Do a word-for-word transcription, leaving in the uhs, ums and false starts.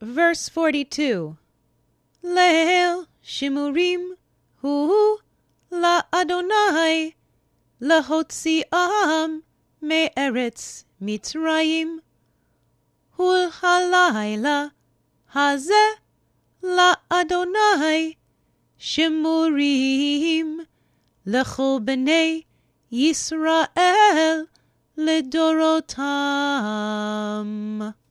Verse forty-two. Leil shimurim hu la Adonai lahotzi'am me'eretz Mitzrayim hul halayla hazeh la Adonai shimurim lechol bnei Yisrael ledorotam.